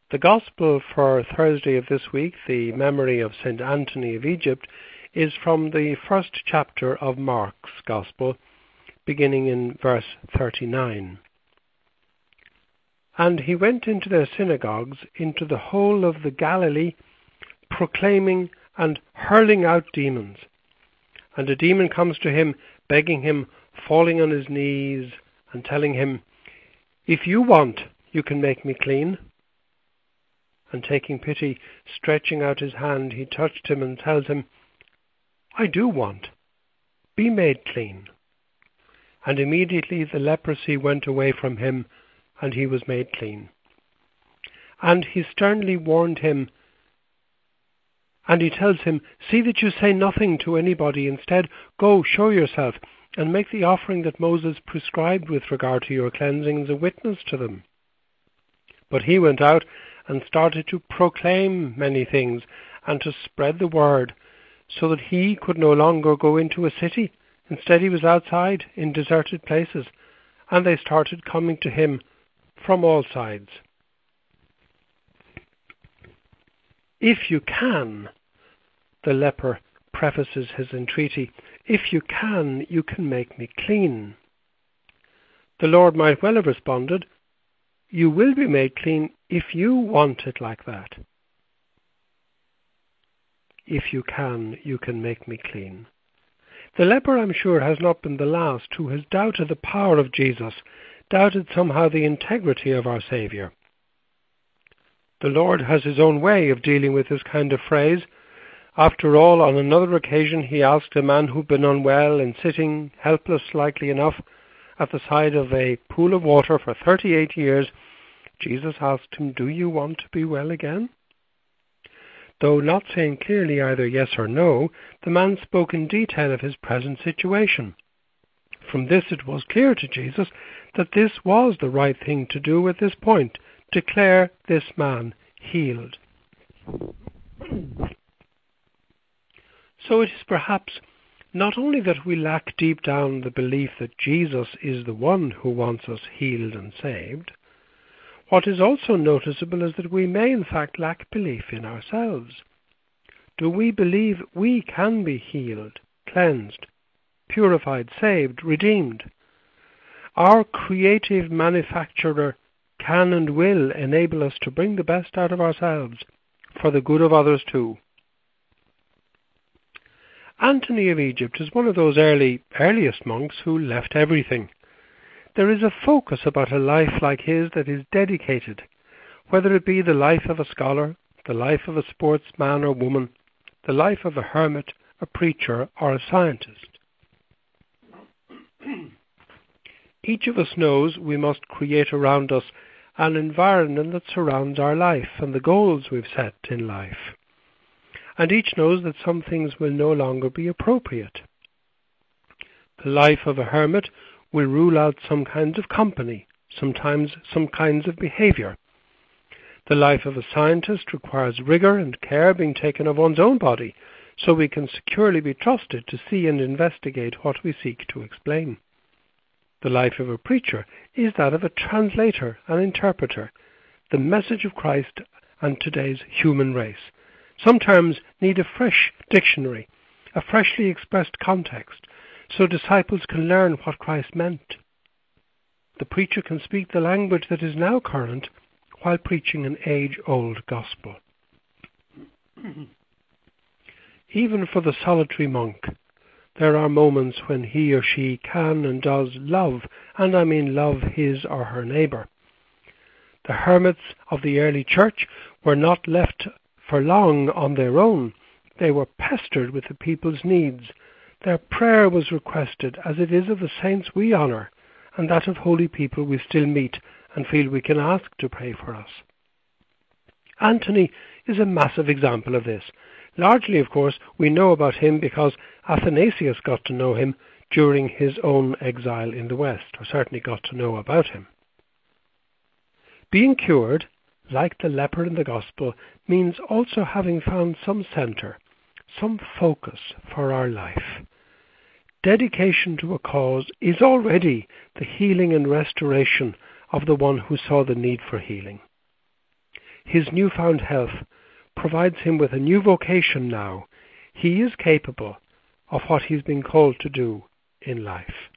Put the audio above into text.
The Gospel for Thursday of this week, the memory of St. Anthony of Egypt, is from the first chapter of Mark's Gospel, beginning in verse 39. And he went into their synagogues, into the whole of the Galilee, proclaiming and hurling out demons. And a demon comes to him, begging him, falling on his knees, and telling him, "If you want, you can make me clean." And taking pity, stretching out his hand, he touched him and tells him, "I do want. Be made clean." And immediately the leprosy went away from him, and he was made clean. And he sternly warned him, and he tells him, "See that you say nothing to anybody. Instead, go, show yourself, and make the offering that Moses prescribed with regard to your cleansing as a witness to them." But he went out and started to proclaim many things and to spread the word, so that he could no longer go into a city. Instead, he was outside in deserted places, and they started coming to him from all sides. "If you can," the leper prefaces his entreaty, "if you can make me clean." The Lord might well have responded, "You will be made clean if you want it like that." If you can make me clean. The leper, I'm sure, has not been the last who has doubted the power of Jesus, doubted somehow the integrity of our Saviour. The Lord has his own way of dealing with this kind of phrase. After all, on another occasion he asked a man who'd been unwell and sitting, helpless likely enough, at the side of a pool of water for 38 years, Jesus asked him, "Do you want to be well again?" Though not saying clearly either yes or no, the man spoke in detail of his present situation. From this it was clear to Jesus that this was the right thing to do at this point, declare this man healed. So it is perhaps not only that we lack deep down the belief that Jesus is the one who wants us healed and saved. What is also noticeable is that we may in fact lack belief in ourselves. Do we believe we can be healed, cleansed, purified, saved, redeemed? Our creative manufacturer can and will enable us to bring the best out of ourselves for the good of others too. Anthony of Egypt is one of those earliest monks who left everything. There is a focus about a life like his that is dedicated, whether it be the life of a scholar, the life of a sportsman or woman, the life of a hermit, a preacher, or a scientist. Each of us knows we must create around us an environment that surrounds our life and the goals we've set in life. And each knows that some things will no longer be appropriate. The life of a hermit will rule out some kinds of company, sometimes some kinds of behavior. The life of a scientist requires rigor and care being taken of one's own body, so we can securely be trusted to see and investigate what we seek to explain. The life of a preacher is that of a translator and interpreter, the message of Christ and today's human race. Some terms need a fresh dictionary, a freshly expressed context, so disciples can learn what Christ meant. The preacher can speak the language that is now current while preaching an age-old gospel. Even for the solitary monk, there are moments when he or she can and does love, and I mean love his or her neighbour. The hermits of the early church were not left for long on their own. They were pestered with the people's needs. Their prayer was requested, as it is of the saints we honour, and that of holy people we still meet and feel we can ask to pray for us. Anthony is a massive example of this. Largely, of course, we know about him because Athanasius got to know him during his own exile in the West, or certainly got to know about him. Being cured, like the leper in the Gospel, means also having found some center, some focus for our life. Dedication to a cause is already the healing and restoration of the one who saw the need for healing. his newfound health provides him with a new vocation now. He is capable of what he's been called to do in life.